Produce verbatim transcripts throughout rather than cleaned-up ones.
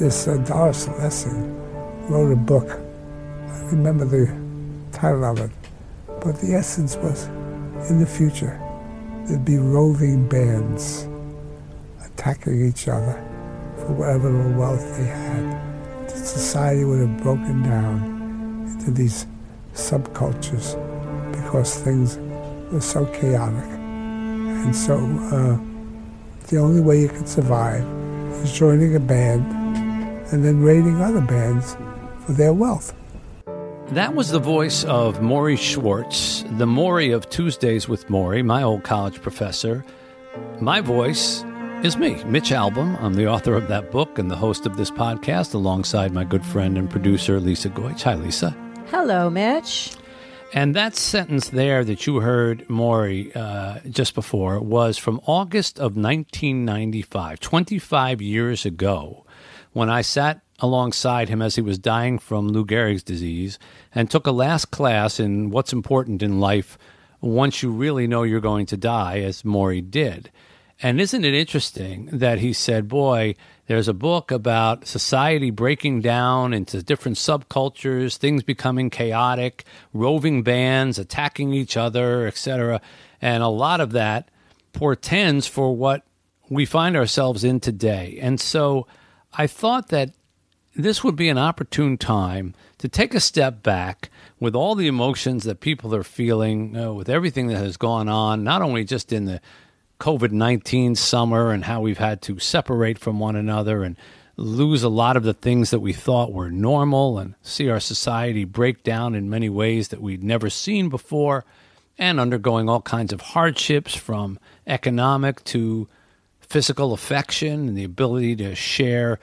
this uh, Doris Lessing wrote a book. I remember the title of it. But the essence was, in the future, there'd be roving bands attacking each other for whatever little wealth they had. The society would have broken down into these subcultures because things were so chaotic. And so uh, the only way you could survive is joining a band and then raiding other bands for their wealth. That was the voice of Morrie Schwartz, the Morrie of Tuesdays with Morrie, my old college professor. My voice is me, Mitch Albom. I'm the author of that book and the host of this podcast alongside my good friend and producer, Lisa Goich. Hi, Lisa. Hello, Mitch. And that sentence there that you heard, Morrie, uh, just before, was from August of nineteen ninety-five, twenty-five years ago, when I sat alongside him as he was dying from Lou Gehrig's disease and took a last class in what's important in life once you really know you're going to die, as Morrie did. And isn't it interesting that he said, boy, there's a book about society breaking down into different subcultures, things becoming chaotic, roving bands attacking each other, et cetera. And a lot of that portends for what we find ourselves in today. And so I thought that this would be an opportune time to take a step back with all the emotions that people are feeling, uh, with everything that has gone on, not only just in the covid nineteen summer and how we've had to separate from one another and lose a lot of the things that we thought were normal and see our society break down in many ways that we'd never seen before, and undergoing all kinds of hardships from economic to physical affection and the ability to share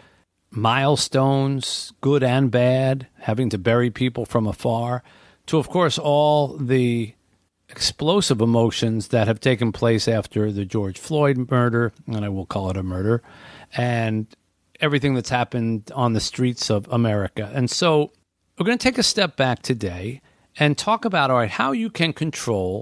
milestones, good and bad, having to bury people from afar, to, of course, all the explosive emotions that have taken place after the George Floyd murder, and I will call it a murder, and everything that's happened on the streets of America. And so we're going to take a step back today and talk about, all right, how you can control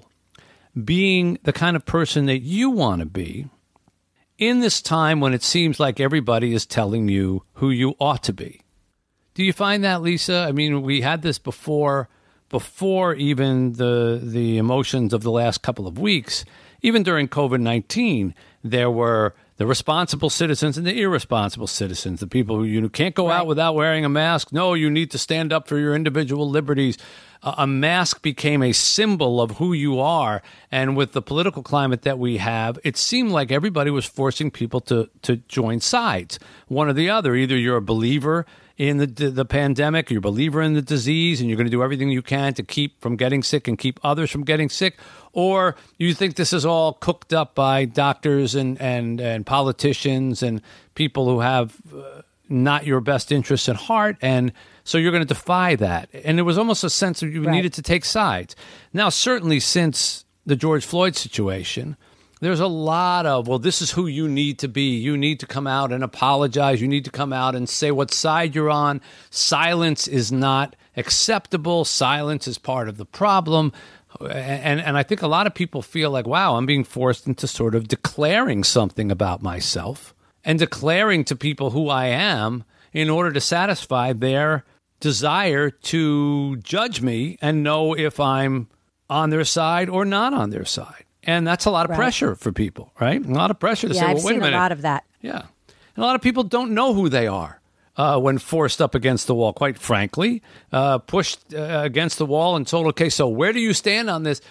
being the kind of person that you want to be in this time when it seems like everybody is telling you who you ought to be. Do you find that, Lisa? I mean, we had this before, before even the the emotions of the last couple of weeks. Even during covid nineteen, there were the responsible citizens and the irresponsible citizens, the people who you can't go out without wearing a mask. No, you need to stand up for your individual liberties. Uh, a mask became a symbol of who you are. And with the political climate that we have, it seemed like everybody was forcing people to, to join sides, one or the other. Either you're a believer in the, the the pandemic, you're a believer in the disease, and you're going to do everything you can to keep from getting sick and keep others from getting sick, or you think this is all cooked up by doctors and, and, and politicians and people who have uh, not your best interests at heart, and so you're going to defy that. And there was almost a sense that you right. needed to take sides. Now, certainly since the George Floyd situation, there's a lot of, well, this is who you need to be. You need to come out and apologize. You need to come out and say what side you're on. Silence is not acceptable. Silence is part of the problem. And, and I think a lot of people feel like, wow, I'm being forced into sort of declaring something about myself and declaring to people who I am in order to satisfy their desire to judge me and know if I'm on their side or not on their side. And that's a lot of right. pressure for people, right? A lot of pressure to yeah, say, well, I've wait seen a minute. a lot of that. Yeah. And a lot of people don't know who they are uh, when forced up against the wall, quite frankly, uh, pushed uh, against the wall and told, okay, so where do you stand on this?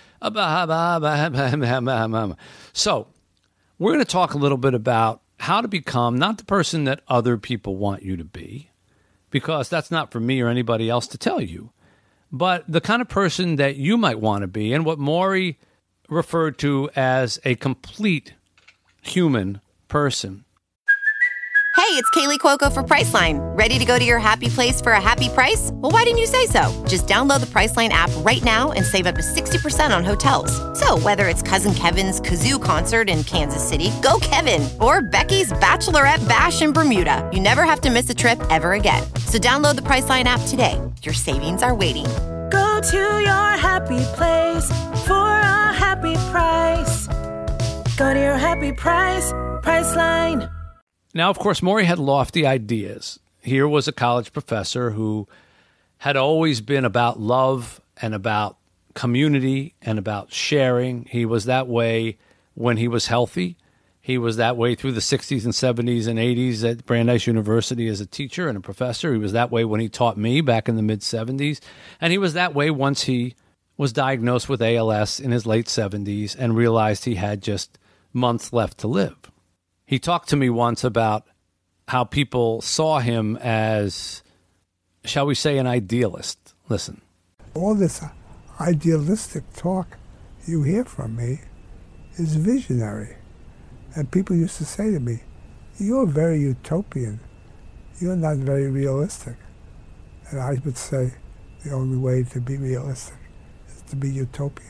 So we're going to talk a little bit about how to become not the person that other people want you to be, because that's not for me or anybody else to tell you, but the kind of person that you might want to be, and what Morrie referred to as a complete human person. Hey, it's Kaylee Cuoco for Priceline. Ready to go to your happy place for a happy price? Well, why didn't you say so? Just download the Priceline app right now and save up to sixty percent on hotels. So whether it's Cousin Kevin's Kazoo Concert in Kansas City, go Kevin, or Becky's Bachelorette Bash in Bermuda, you never have to miss a trip ever again. So download the Priceline app today. Your savings are waiting. Go to your happy place for a happy price. Go to your happy price, Priceline. Now, of course, Morrie had lofty ideas. here was a college professor who had always been about love and about community and about sharing. He was that way when he was healthy. He was that way through the sixties and seventies and eighties at Brandeis University as a teacher and a professor. He was that way when he taught me back in the mid-seventies. And he was that way once he was diagnosed with A L S in his late seventies and realized he had just months left to live. He talked to me once about how people saw him as, shall we say, an idealist. Listen. All this idealistic talk you hear from me is visionary. And people used to say to me, you're very utopian. You're not very realistic. And I would say the only way to be realistic is to be utopian.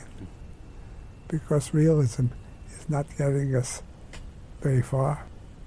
Because realism is not getting us very far.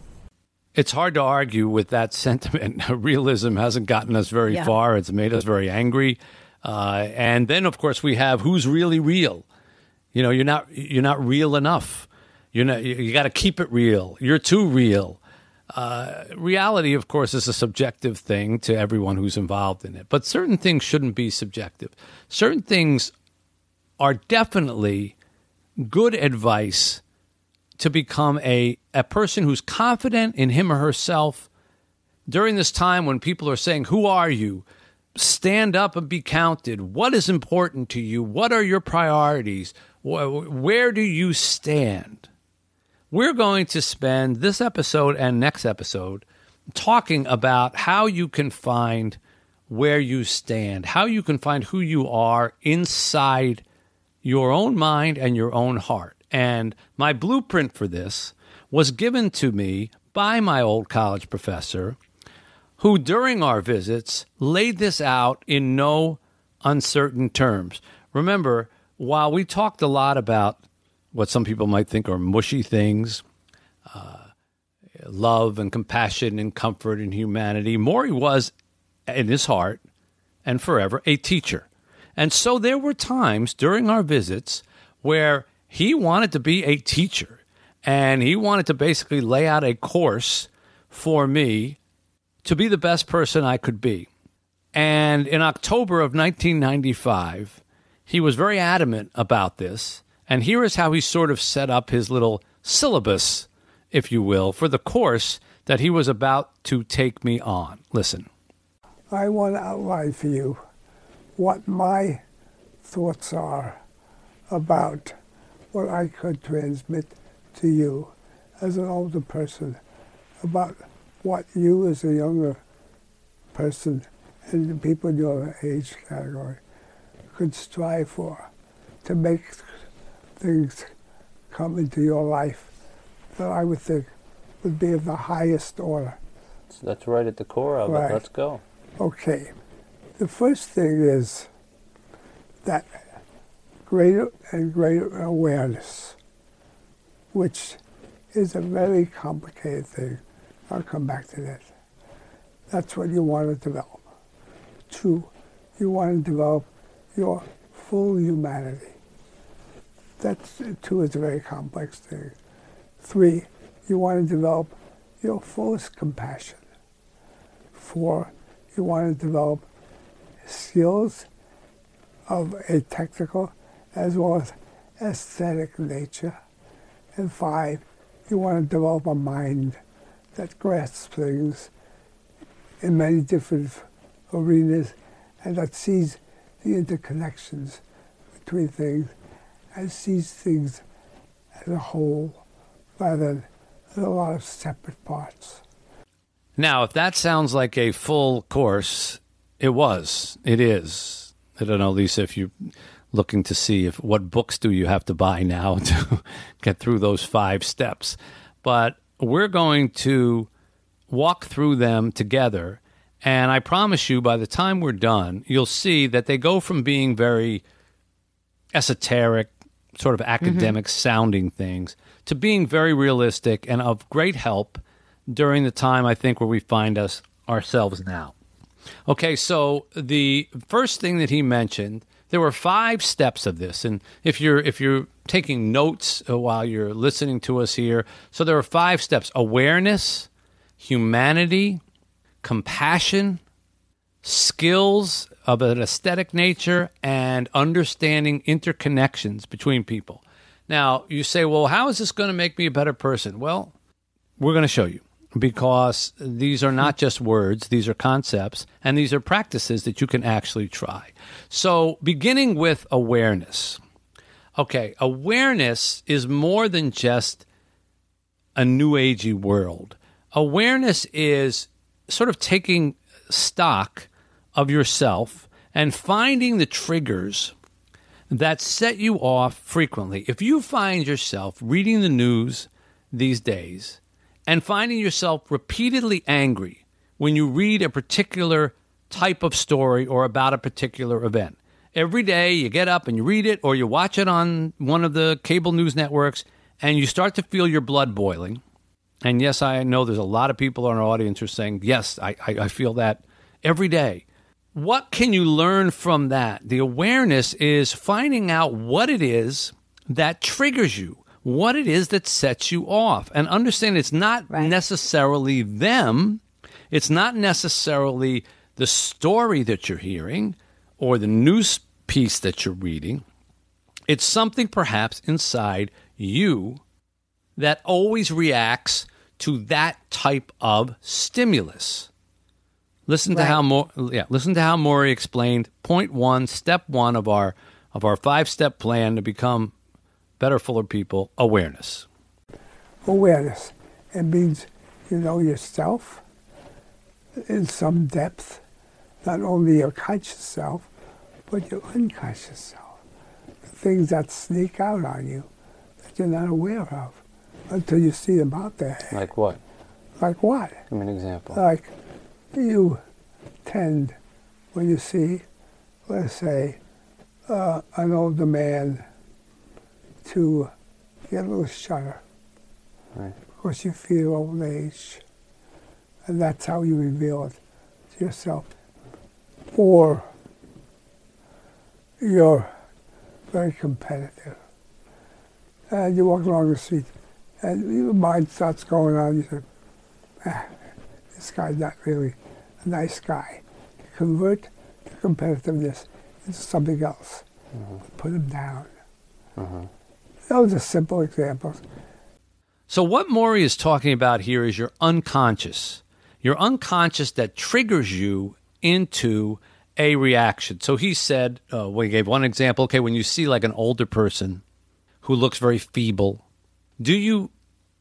It's hard to argue with that sentiment. Realism hasn't gotten us very yeah. far. It's made us very angry. Uh, and then, of course, we have who's really real. You know, you're not you're not real enough. You're not, you you got to keep it real. You're too real. Uh, reality, of course, is a subjective thing to everyone who's involved in it. But certain things shouldn't be subjective. Certain things are definitely good advice to become a, a person who's confident in him or herself during this time when people are saying, who are you? Stand up and be counted. What is important to you? What are your priorities? Where do you stand? We're going to spend this episode and next episode talking about how you can find where you stand, how you can find who you are inside your own mind and your own heart. And my blueprint for this was given to me by my old college professor, who during our visits laid this out in no uncertain terms. Remember, while we talked a lot about what some people might think are mushy things, uh, love and compassion and comfort and humanity, Morrie was, in his heart and forever, a teacher. And so there were times during our visits where he wanted to be a teacher, and he wanted to basically lay out a course for me to be the best person I could be. And in October of nineteen ninety-five, he was very adamant about this. And here is how he sort of set up his little syllabus, if you will, for the course that he was about to take me on. Listen. I want to outline for you what my thoughts are about what I could transmit to you as an older person, about what you as a younger person and the people in your age category could strive for to make things come into your life that I would think would be of the highest order. So that's right at the core of right. it. Let's go. Okay. The first thing is that greater and greater awareness, which is a very complicated thing. I'll come back to that. That's what you want to develop. Two, you want to develop your full humanity. That's, two, is a very complex thing. Three, you want to develop your fullest compassion. Four, you want to develop skills of a technical as well as aesthetic nature. And five, you want to develop a mind that grasps things in many different arenas and that sees the interconnections between things and sees things as a whole rather than as a lot of separate parts. Now, if that sounds like a full course, it was. It is. I don't know, Lisa, if you're looking to see if what books do you have to buy now to get through those five steps. But we're going to walk through them together, and I promise you by the time we're done, you'll see that they go from being very esoteric, sort of academic-sounding mm-hmm. things, to being very realistic and of great help during the time, I think, where we find us ourselves now. Okay, so the first thing that he mentioned, there were five steps of this, and if you're if you're taking notes while you're listening to us here, so there are five steps: awareness, humanity, compassion, skills of an aesthetic nature, and understanding interconnections between people. Now, you say, well, how is this going to make me a better person? Well, we're going to show you, because these are not just words, these are concepts, and these are practices that you can actually try. So, beginning with awareness. Okay, awareness is more than just a new agey world. Awareness is sort of taking stock of yourself and finding the triggers that set you off frequently. If you find yourself reading the news these days and finding yourself repeatedly angry when you read a particular type of story or about a particular event, every day you get up and you read it, or you watch it on one of the cable news networks, and you start to feel your blood boiling. And yes, I know there's a lot of people in our audience who are saying, yes, I, I, I feel that every day. What can you learn from that? The awareness is finding out what it is that triggers you, what it is that sets you off. And understand it's not right. necessarily them. It's not necessarily the story that you're hearing or the news piece that you're reading. It's something perhaps inside you that always reacts to that type of stimulus. Listen right. to how Mo- yeah, listen to how Morrie explained point one, step one of our of our five-step plan to become better, fuller people, awareness. Awareness. It means you know yourself in some depth, not only your conscious self, but your unconscious self. The things that sneak out on you that you're not aware of until you see them out there. Like what? Like what? Give me an example. Like you tend, when you see, let's say, uh, an older man, to get a little shudder. Right. Because you feel old age. And that's how you reveal it to yourself. Or you're very competitive. And you walk along the street, and your mind starts going on. You say, ah, this guy's not really a nice guy. You convert the competitiveness into something else. Mm-hmm. Put him down. Mm-hmm. Those are simple examples. So what Morrie is talking about here is your unconscious. Your unconscious that triggers you into a reaction. So he said, uh, well, he gave one example. Okay, when you see like an older person who looks very feeble, do you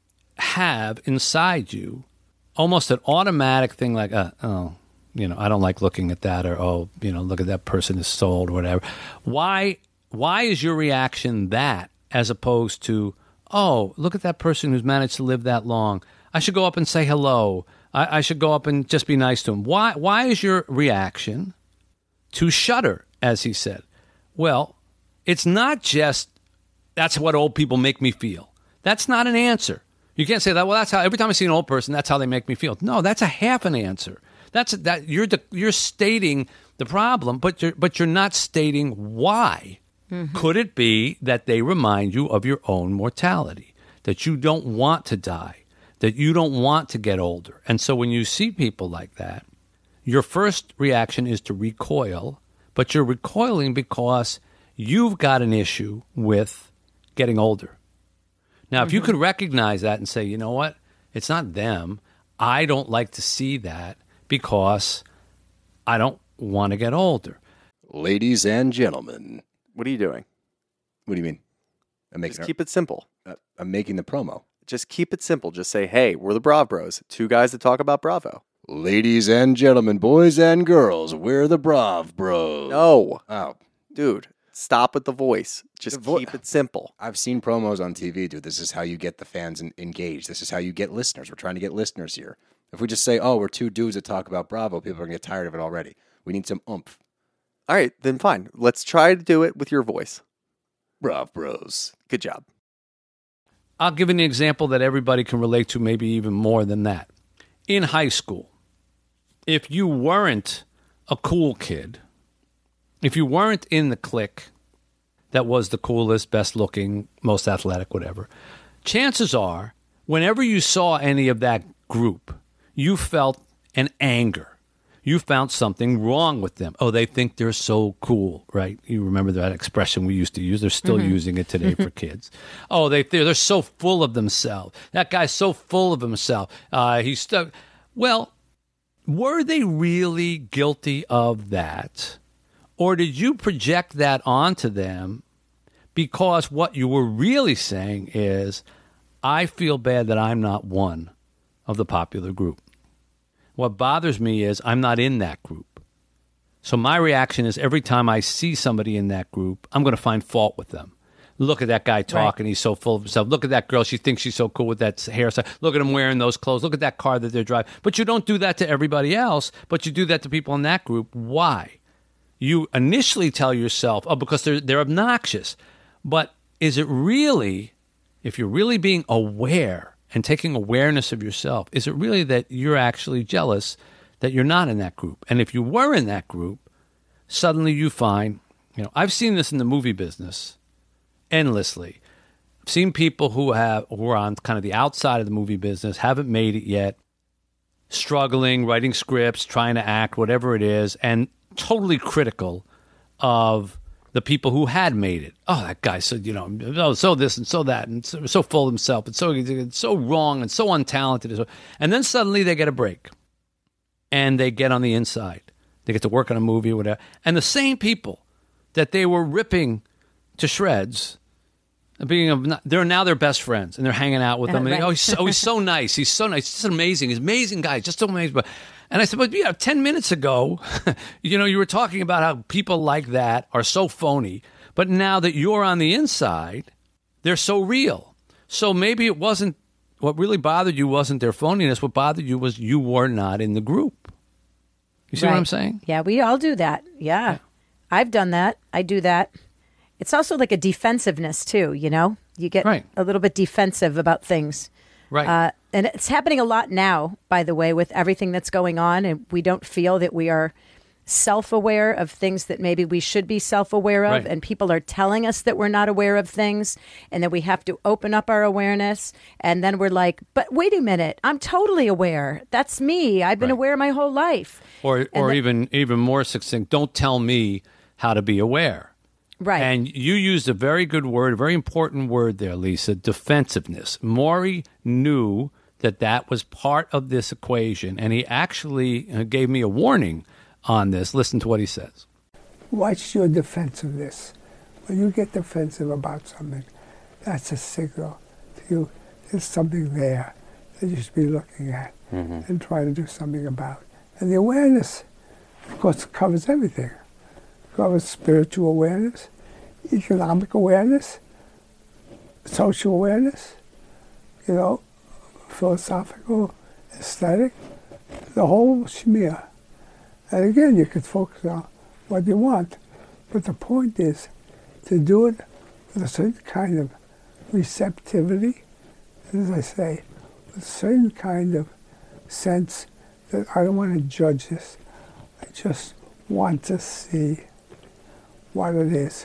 have inside you almost an automatic thing like, uh, oh, you know, I don't like looking at that, or, oh, you know, look at that person is so old or whatever. Why, why is your reaction that as opposed to, oh, look at that person who's managed to live that long. I should go up and say hello. I, I should go up and just be nice to him. Why, why is your reaction to shudder, as he said? Well, it's not just, that's what old people make me feel. That's not an answer. You can't say that, well, that's how, every time I see an old person, that's how they make me feel. No, that's a half an answer. That's that you're the, you're stating the problem, but you're but you're not stating why. Mm-hmm. Could it be that they remind you of your own mortality, that you don't want to die, that you don't want to get older? And so when you see people like that, your first reaction is to recoil, but you're recoiling because you've got an issue with getting older. Now, mm-hmm. if you could recognize that and say, you know what, it's not them. I don't like to see that because I don't want to get older. Ladies and gentlemen. What are you doing? What do you mean? I'm making Just keep it simple. Uh, I'm making the promo. Just keep it simple. Just say, hey, we're the Brav Bros. Two guys that talk about Bravo. Ladies and gentlemen, boys and girls, we're the Brav Bros. No. Oh. Dude, stop with the voice. Just the vo- keep it simple. I've seen promos on T V, dude. This is how you get the fans in- engaged. This is how you get listeners. We're trying to get listeners here. If we just say, oh, we're two dudes that talk about Bravo, people are going to get tired of it already. We need some oomph. All right, then fine. Let's try to do it with your voice. Brav Bros. Good job. I'll give an example that everybody can relate to, maybe even more than that. In high school, if you weren't a cool kid, if you weren't in the clique that was the coolest, best looking, most athletic, whatever, chances are, whenever you saw any of that group, you felt and anger. You found something wrong with them. Oh, they think they're so cool, right? You remember that expression we used to use. They're still Mm-hmm. using it today for kids. Oh, they, they're, they're so full of themselves. That guy's so full of himself. Uh, he's stuck. Well, were they really guilty of that? Or did you project that onto them because what you were really saying is, I feel bad that I'm not one of the popular group. What bothers me is I'm not in that group. So my reaction is every time I see somebody in that group, I'm going to find fault with them. Look at that guy talking. Right. He's so full of himself. Look at that girl. She thinks she's so cool with that hairstyle. Look at him wearing those clothes. Look at that car that they're driving. But you don't do that to everybody else, but you do that to people in that group. Why? You initially tell yourself, oh, because they're, they're obnoxious. But is it really, if you're really being aware and taking awareness of yourself, is it really that you're actually jealous that you're not in that group? And if you were in that group, suddenly you find, you know, I've seen this in the movie business endlessly. I've seen people who have who are on kind of the outside of the movie business, haven't made it yet, struggling, writing scripts, trying to act, whatever it is, and totally critical of the people who had made it. Oh, that guy, so you know, oh, so this and so that, and so, so full of himself, and so it's so wrong, and so untalented, and then suddenly they get a break, and they get on the inside. They get to work on a movie or whatever, and the same people that they were ripping to shreds, being they're now their best friends, and they're hanging out with them. And Right. they, oh, he's so, oh, he's so nice. He's so nice. He's just amazing. He's an amazing guy. Just so amazing. But And I said, but yeah, ten minutes ago, you know, you were talking about how people like that are so phony. But now that you're on the inside, they're so real. So maybe it wasn't, what really bothered you wasn't their phoniness. What bothered you was you were not in the group. You see Right. what I'm saying? Yeah, we all do that. Yeah. Yeah. I've done that. I do that. It's also like a defensiveness too, you know? You get Right. a little bit defensive about things. Right. Uh, and it's happening a lot now, by the way, with everything that's going on. And we don't feel that we are self-aware of things that maybe we should be self-aware of. Right. And people are telling us that we're not aware of things and that we have to open up our awareness. And then we're like, but wait a minute, I'm totally aware. That's me. I've been Right. aware my whole life. or or the- even even more succinct, don't tell me how to be aware. Right. And you used a very good word, a very important word there, Lisa, defensiveness. Maury knew that that was part of this equation, and he actually uh, gave me a warning on this. Listen to what he says. Watch your defensiveness. When you get defensive about something, that's a signal to you there's something there that you should be looking at and trying to do something about. And the awareness, of course, covers everything. It covers spiritual awareness, economic awareness, social awareness, you know, philosophical, aesthetic, the whole shmear. And again, you could focus on what you want, but the point is to do it with a certain kind of receptivity, as I say, with a certain kind of sense that I don't want to judge this. I just want to see what it is.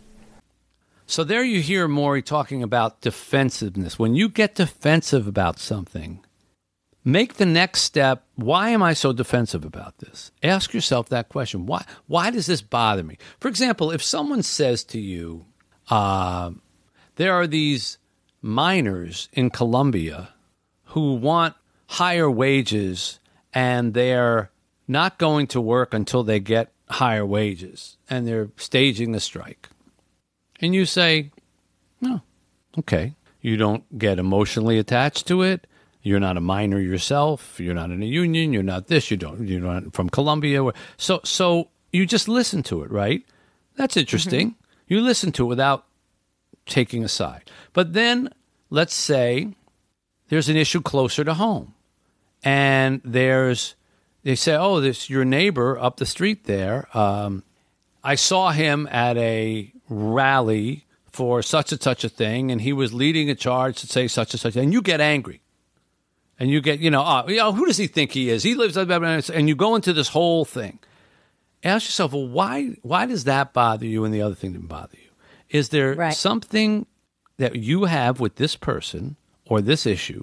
So there you hear Maury talking about defensiveness. When you get defensive about something, make the next step, why am I so defensive about this? Ask yourself that question. Why Why does this bother me? For example, if someone says to you, uh, there are these miners in Colombia who want higher wages and they're not going to work until they get higher wages, and they're staging the strike. And you say, no, okay. You don't get emotionally attached to it. You're not a miner yourself. You're not in a union. You're not this. You don't. You're not from Colombia. So, so you just listen to it, right? That's interesting. Mm-hmm. You listen to it without taking a side. But then, let's say there's an issue closer to home, and there's they say, oh, this your neighbor up the street there. Um, I saw him at a rally for such and such a thing, and he was leading a charge to say such and such, and you get angry. And you get, you know, oh, you know, who does he think he is? He lives, and you go into this whole thing. Ask yourself, well, why why does that bother you and the other thing didn't bother you? Is there Right. something that you have with this person or this issue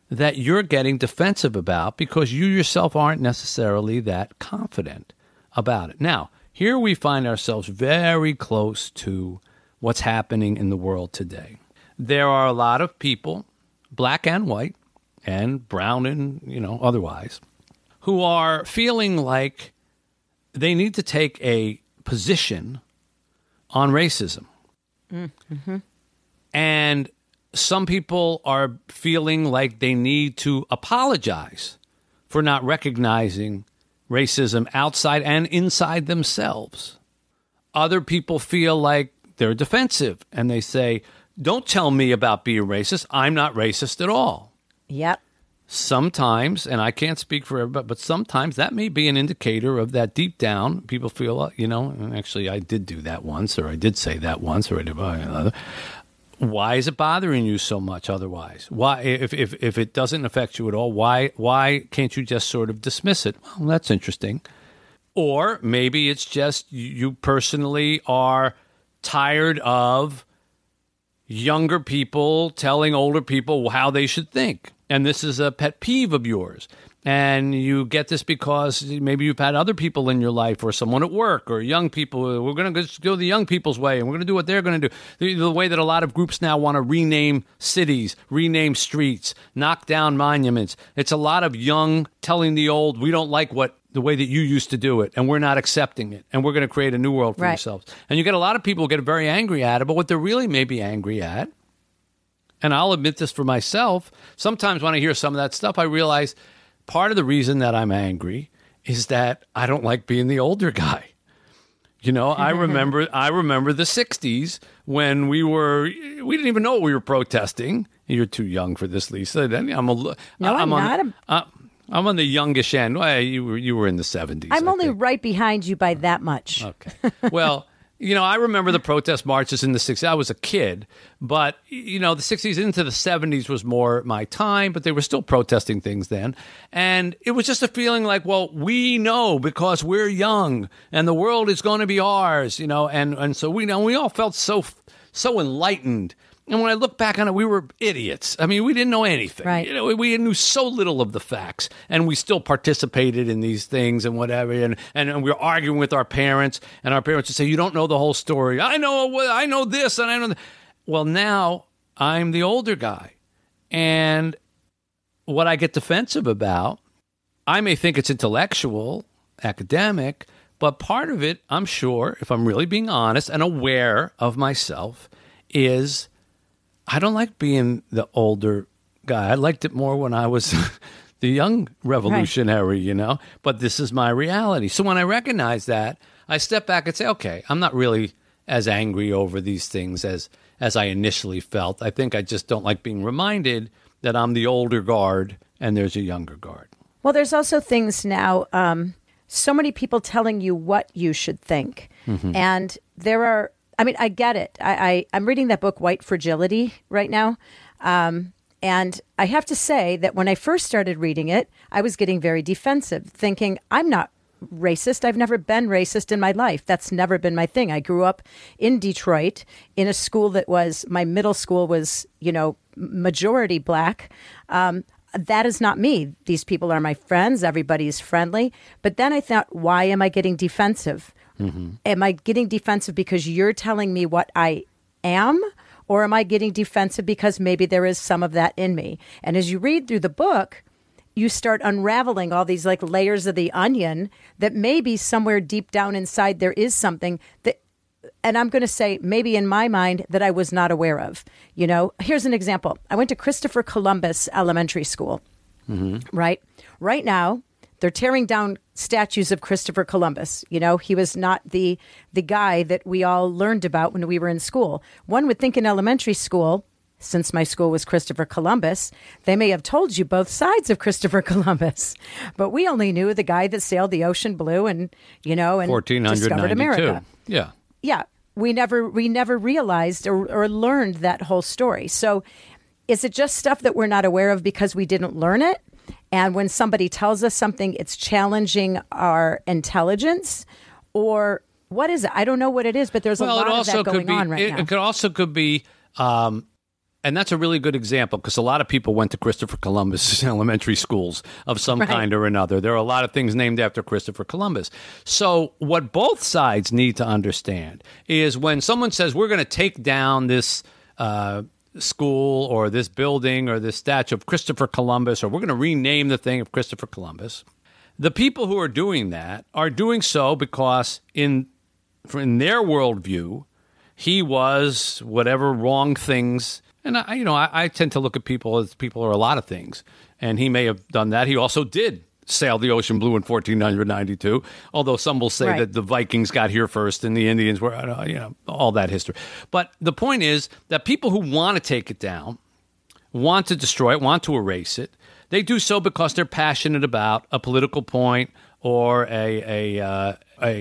that you're getting defensive about because you yourself aren't necessarily that confident about it. Now, here we find ourselves very close to what's happening in the world today. There are a lot of people, black and white, and brown and, you know, otherwise, who are feeling like they need to take a position on racism. Mm-hmm. And some people are feeling like they need to apologize for not recognizing racism outside and inside themselves. Other people feel like they're defensive and they say, don't tell me about being racist. I'm not racist at all. Yep. Sometimes, and I can't speak for everybody, but sometimes that may be an indicator of that deep down. People feel, you know, and actually I did do that once, or I did say that once, or I did. Why is it bothering you so much otherwise? Why, if, if, if it doesn't affect you at all, why, why can't you just sort of dismiss it? Well, that's interesting. Or maybe it's just you personally are tired of younger people telling older people how they should think. And this is a pet peeve of yours. And you get this because maybe you've had other people in your life or someone at work or young people. We're going to go the young people's way, and we're going to do what they're going to do. The, the way that a lot of groups now want to rename cities, rename streets, knock down monuments. It's a lot of young telling the old, we don't like what the way that you used to do it, and we're not accepting it, and we're going to create a new world for right. ourselves. And you get a lot of people who get very angry at it, but what they're really maybe angry at, and I'll admit this for myself, sometimes when I hear some of that stuff, I realize part of the reason that I'm angry is that I don't like being the older guy. You know, I remember I remember the sixties when we were, we didn't even know what we were protesting. You're too young for this, Lisa. I'm a, no, I'm, I'm on, not. A- uh, I'm on the youngish end. Well, you were you were in the seventies. I'm I only think. right behind you by that much. Okay. Well, you know, I remember the protest marches in the sixties. I was a kid, but, you know, the sixties into the seventies was more my time, but they were still protesting things then. And it was just a feeling like, well, we know because we're young and the world is going to be ours, you know, and, and so we know we all felt so so enlightened. And when I look back on it, we were idiots. I mean, we didn't know anything. Right. You know, we knew so little of the facts, and we still participated in these things and whatever. And, and, and we were arguing with our parents, and our parents would say, "You don't know the whole story. I know, I know this, and I know that." Well, now I'm the older guy, and what I get defensive about, I may think it's intellectual, academic, but part of it, I'm sure, if I'm really being honest and aware of myself, is I don't like being the older guy. I liked it more when I was the young revolutionary, right. you know, but this is my reality. So when I recognize that, I step back and say, okay, I'm not really as angry over these things as, as I initially felt. I think I just don't like being reminded that I'm the older guard and there's a younger guard. Well, there's also things now, um, so many people telling you what you should think. Mm-hmm. And there are, I mean, I get it. I, I, I'm reading that book, White Fragility, right now. Um, and I have to say that when I first started reading it, I was getting very defensive, thinking, I'm not racist. I've never been racist in my life. That's never been my thing. I grew up in Detroit in a school that was, my middle school was, you know, majority black. Um, that is not me. These people are my friends. Everybody's friendly. But then I thought, why am I getting defensive? Mm-hmm. Am I getting defensive because you're telling me what I am? Or am I getting defensive because maybe there is some of that in me? And as you read through the book, you start unraveling all these like layers of the onion that maybe somewhere deep down inside there is something that, and I'm going to say maybe in my mind that I was not aware of. You know, here's an example. I went to Christopher Columbus Elementary School, mm-hmm. right? Right now, they're tearing down statues of Christopher Columbus. You know, he was not the the guy that we all learned about when we were in school. One would think in elementary school, since my school was Christopher Columbus, they may have told you both sides of Christopher Columbus. But we only knew the guy that sailed the ocean blue and, you know, and discovered America. Yeah. Yeah. We never we never realized or, or learned that whole story. So is it just stuff that we're not aware of because we didn't learn it? And when somebody tells us something, it's challenging our intelligence, or what is it? I don't know what it is, but there's well, a lot it of also that going could be, on right it, now. It could also could be um, And that's a really good example because a lot of people went to Christopher Columbus elementary schools of some Right. kind or another. There are a lot of things named after Christopher Columbus. So what both sides need to understand is when someone says we're going to take down this uh, school or this building or this statue of Christopher Columbus, or we're going to rename the thing of Christopher Columbus, the people who are doing that are doing so because in in their worldview, he was whatever wrong things. And I, you know, I, I tend to look at people as people are a lot of things, and he may have done that. He also did sail the ocean blue in fourteen ninety-two, although some will say Right. that the Vikings got here first and the Indians were, uh, you know, all that history. But the point is that people who want to take it down, want to destroy it, want to erase it, they do so because they're passionate about a political point or a a uh,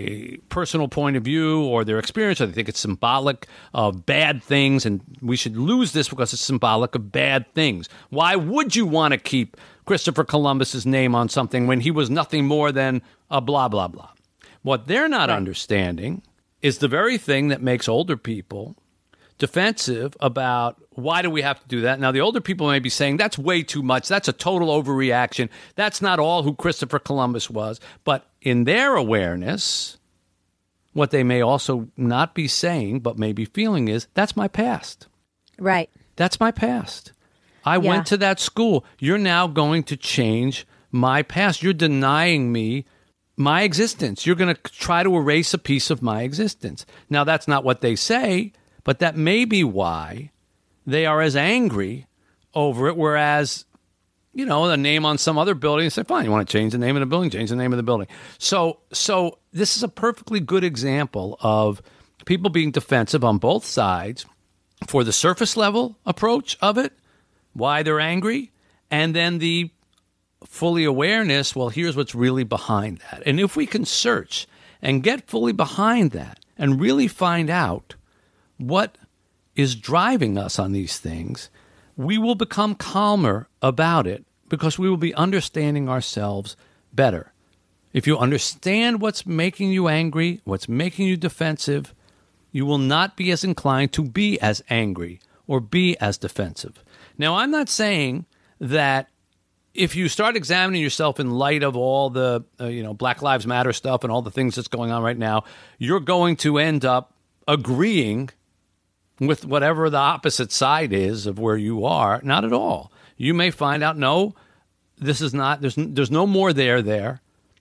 a personal point of view or their experience, or they think it's symbolic of bad things, and we should lose this because it's symbolic of bad things. Why would you want to keep Christopher Columbus's name on something when he was nothing more than a blah, blah, blah? What they're not understanding is the very thing that makes older people defensive about why do we have to do that. Now, the older people may be saying that's way too much. That's a total overreaction. That's not all who Christopher Columbus was. But in their awareness, what they may also not be saying but may be feeling is that's my past. Right. That's my past. I Yeah. went to that school. You're now going to change my past. You're denying me my existence. You're going to try to erase a piece of my existence. Now, that's not what they say, but that may be why they are as angry over it, whereas, you know, the name on some other building, say, fine, you want to change the name of the building, change the name of the building. So, so this is a perfectly good example of people being defensive on both sides for the surface level approach of it, why they're angry, and then the fully awareness, well, here's what's really behind that. And if we can search and get fully behind that and really find out what is driving us on these things, we will become calmer about it because we will be understanding ourselves better. If you understand what's making you angry, what's making you defensive, you will not be as inclined to be as angry or be as defensive. Now, I'm not saying that if you start examining yourself in light of all the, uh, you know, Black Lives Matter stuff and all the things that's going on right now, you're going to end up agreeing with whatever the opposite side is of where you are. Not at all. You may find out, no, this is not, there's, there's no more there there.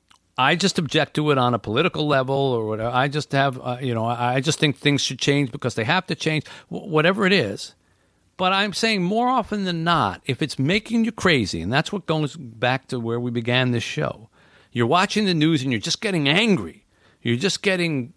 I just object to it on a political level or whatever. I just have, uh, you know, I just think things should change because they have to change, w- whatever it is. But I'm saying more often than not, if it's making you crazy, and that's what goes back to where we began this show, you're watching the news and you're just getting angry, you're just getting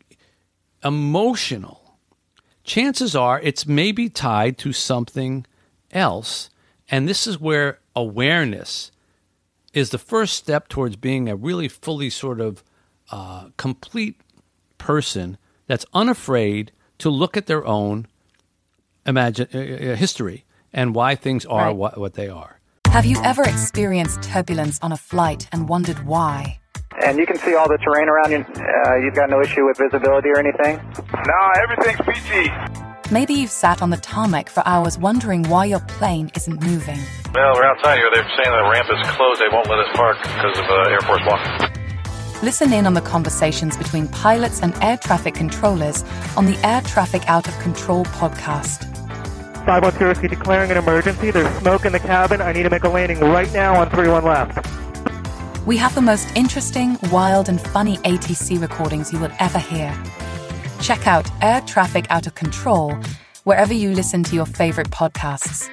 emotional, chances are it's maybe tied to something else. And this is where awareness is the first step towards being a really fully sort of uh, complete person that's unafraid to look at their own imagine uh, history and why things are Right. what, what they are. Have you ever experienced turbulence on a flight and wondered why? And you can see all the terrain around you. Uh, you've got no issue with visibility or anything? No, everything's P G. Maybe you've sat on the tarmac for hours wondering why your plane isn't moving. Well, we're outside here. They're saying the ramp is closed. They won't let us park because of uh, Air Force One. Listen in on the conversations between pilots and air traffic controllers on the Air Traffic Out of Control podcast. five one zero, declaring an emergency. There's smoke in the cabin. I need to make a landing right now on three one left. We have the most interesting, wild, and funny A T C recordings you will ever hear. Check out Air Traffic Out of Control wherever you listen to your favorite podcasts.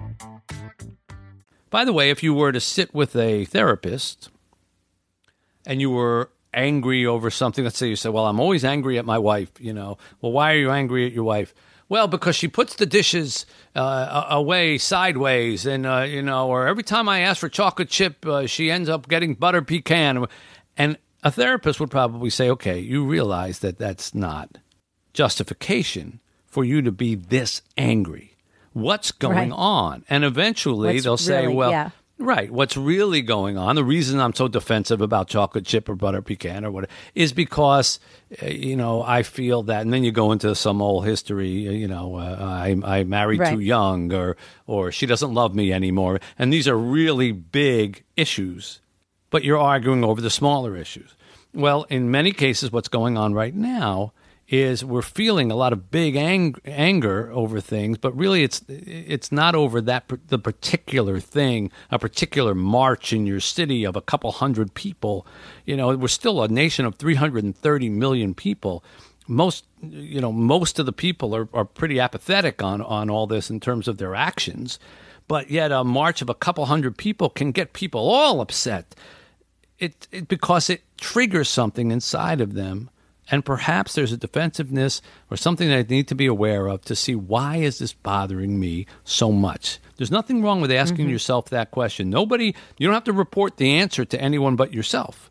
By the way, if you were to sit with a therapist and you were angry over something, let's say you said, well, I'm always angry at my wife, you know. Well, why are you angry at your wife? Well, because she puts the dishes uh, away sideways and, uh, you know, or every time I ask for chocolate chip, uh, she ends up getting butter pecan. And a therapist would probably say, okay, you realize that that's not justification for you to be this angry. What's going Right. on? And eventually What's they'll say, really- well, yeah. Right. What's really going on, the reason I'm so defensive about chocolate chip or butter pecan or whatever, is because, uh, you know, I feel that, and then you go into some old history, you know, uh, I, I married Right. too young, or, or she doesn't love me anymore. And these are really big issues, but you're arguing over the smaller issues. Well, in many cases, what's going on right now is we're feeling a lot of big ang- anger over things, but really it's it's not over that the particular thing, a particular march in your city of a couple hundred people. You know, we're still a nation of three hundred thirty million people. Most, you know, most of the people are, are pretty apathetic on, on all this in terms of their actions, but yet a march of a couple hundred people can get people all upset. It, it because it triggers something inside of them. And perhaps there's a defensiveness or something that I need to be aware of to see, why is this bothering me so much? There's nothing wrong with asking mm-hmm. yourself that question. Nobody, you don't have to report the answer to anyone but yourself.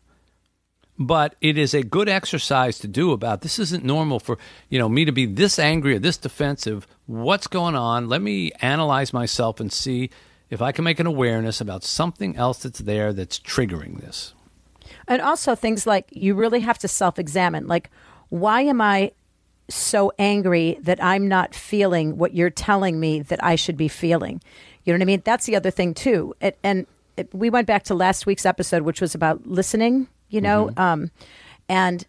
But it is a good exercise to do about, this isn't normal for, you know, me to be this angry or this defensive. What's going on? Let me analyze myself and see if I can make an awareness about something else that's there that's triggering this. And also things like, you really have to self-examine. Like, why am I so angry that I'm not feeling what you're telling me that I should be feeling? You know what I mean? That's the other thing, too. It, and it, we went back to last week's episode, which was about listening, you know, mm-hmm. um, and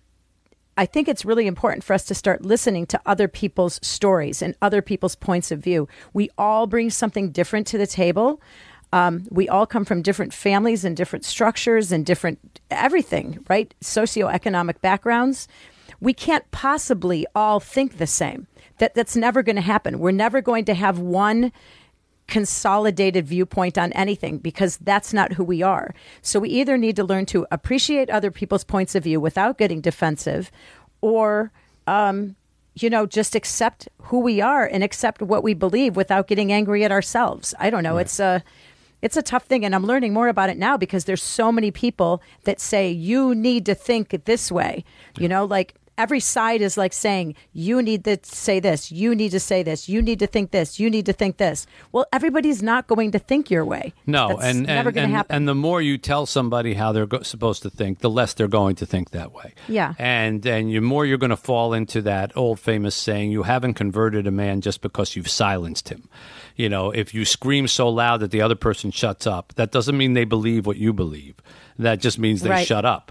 I think it's really important for us to start listening to other people's stories and other people's points of view. We all bring something different to the table. Um, we all come from different families and different structures and different everything, right? Socioeconomic backgrounds. We can't possibly all think the same. That that's never going to happen. We're never going to have one consolidated viewpoint on anything, because that's not who we are. So we either need to learn to appreciate other people's points of view without getting defensive, or um, you know, just accept who we are and accept what we believe without getting angry at ourselves. I don't know. Right. It's a It's a tough thing, and I'm learning more about it now because there's so many people that say, you need to think this way. You know, like every side is like saying, you need to say this, you need to say this, you need to think this, you need to think this. Well, everybody's not going to think your way. No, That's and, never and, going to and, happen. and the more you tell somebody how they're go- supposed to think, the less they're going to think that way. Yeah. And and the more you're going to fall into that old famous saying, you haven't converted a man just because you've silenced him. You know, if you scream so loud that the other person shuts up, that doesn't mean they believe what you believe. That just means they Right. shut up.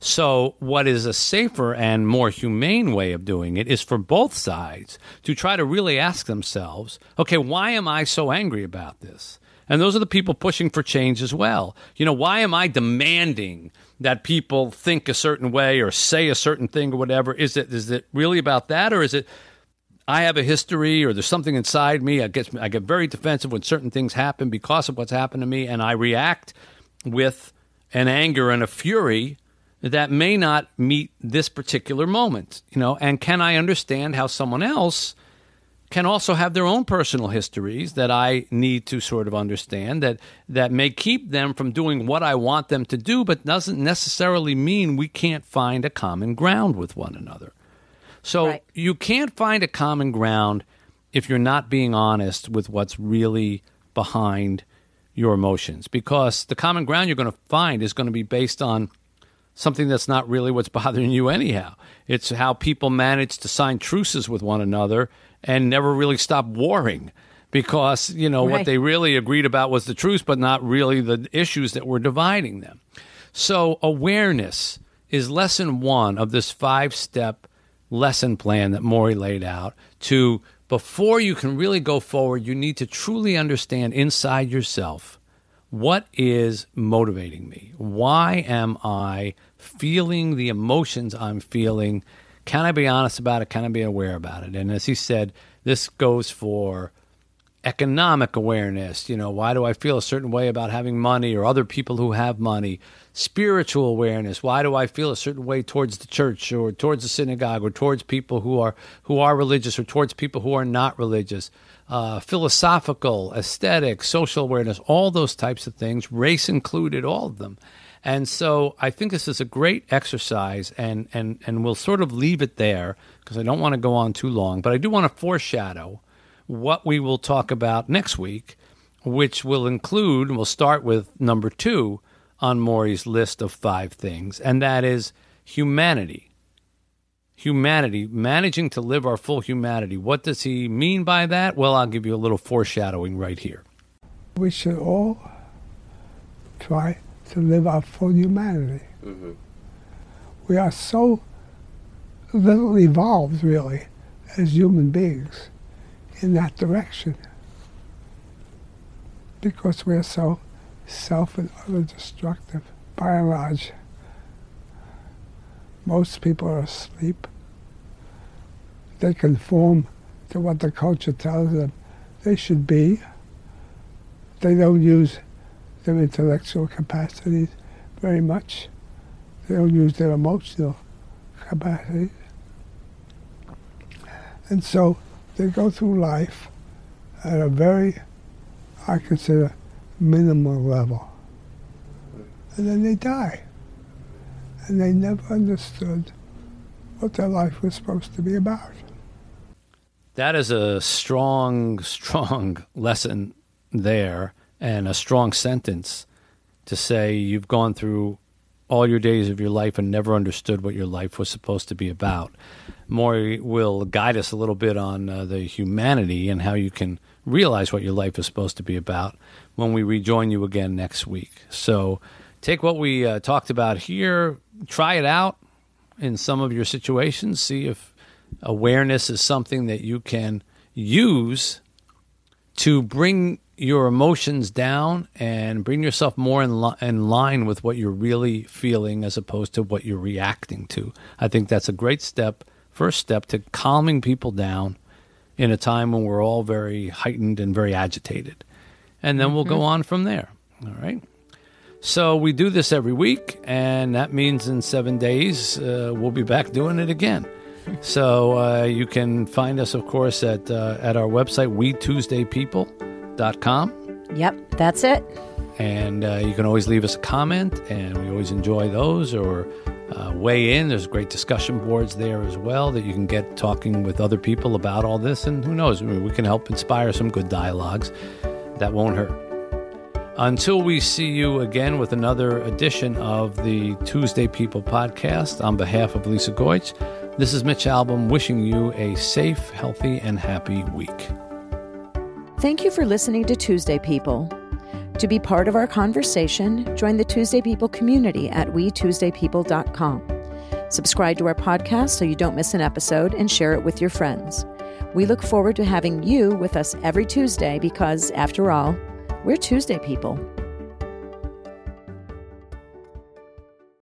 So what is a safer and more humane way of doing it is for both sides to try to really ask themselves, okay, why am I so angry about this? And those are the people pushing for change as well. You know, why am I demanding that people think a certain way or say a certain thing or whatever? Is it is it really about that, or is it I have a history, or there's something inside me? I get I get very defensive when certain things happen because of what's happened to me, and I react with an anger and a fury that may not meet this particular moment. You know, and can I understand how someone else can also have their own personal histories that I need to sort of understand that that may keep them from doing what I want them to do, but doesn't necessarily mean we can't find a common ground with one another. So right. You can't find a common ground if you're not being honest with what's really behind your emotions, because the common ground you're going to find is going to be based on something that's not really what's bothering you anyhow. It's how people manage to sign truces with one another and never really stop warring, because, you know, right. what they really agreed about was the truce, but not really the issues that were dividing them. So awareness is lesson one of this five-step lesson plan that Morrie laid out. To before you can really go forward, you need to truly understand inside yourself, what is motivating me? Why am I feeling the emotions I'm feeling? Can I be honest about it? Can I be aware about it? And as he said, this goes for economic awareness. You know, why do I feel a certain way about having money or other people who have money? Spiritual awareness. Why do I feel a certain way towards the church or towards the synagogue or towards people who are who are religious or towards people who are not religious? Uh, philosophical, aesthetic, social awareness, all those types of things, race included, all of them. And so I think this is a great exercise, and, and, and we'll sort of leave it there because I don't want to go on too long, but I do want to foreshadow what we will talk about next week which will include, we'll start with number two on Maury's list of five things, and that is humanity. Humanity, managing to live our full humanity. What does he mean by that? Well, I'll give you a little foreshadowing right here. We should all try to live our full humanity. Mm-hmm. We are so little evolved, really, as human beings in that direction, because we're so self and other destructive. By and large, most people are asleep. They conform to what the culture tells them they should be. They don't use their intellectual capacities very much. They don't use their emotional capacities. And so they go through life at a very, I consider, minimal level. And then they die. And they never understood what their life was supposed to be about. That is a strong, strong lesson there, and a strong sentence to say you've gone through all your days of your life and never understood what your life was supposed to be about. Maury will guide us a little bit on uh, the humanity and how you can realize what your life is supposed to be about when we rejoin you again next week. So take what we uh, talked about here, try it out in some of your situations, see if awareness is something that you can use to bring your emotions down and bring yourself more in, li- in line with what you're really feeling as opposed to what you're reacting to. I think that's a great step, first step to calming people down in a time when we're all very heightened and very agitated. And then mm-hmm. we'll go on from there. All right. So we do this every week, and that means in seven days uh, we'll be back doing it again. So uh, you can find us, of course, at uh, at our website, we tuesday people dot com. Yep, that's it. And uh, you can always leave us a comment, and we always enjoy those, or uh, weigh in. There's great discussion boards there as well that you can get talking with other people about all this, and who knows, we can help inspire some good dialogues. That won't hurt. Until we see you again with another edition of the Tuesday People podcast, on behalf of Lisa Goetz, this is Mitch Albom wishing you a safe, healthy, and happy week. Thank you for listening to Tuesday People. To be part of our conversation, join the Tuesday People community at we tuesday people dot com. Subscribe to our podcast so you don't miss an episode, and share it with your friends. We look forward to having you with us every Tuesday because, after all, we're Tuesday People.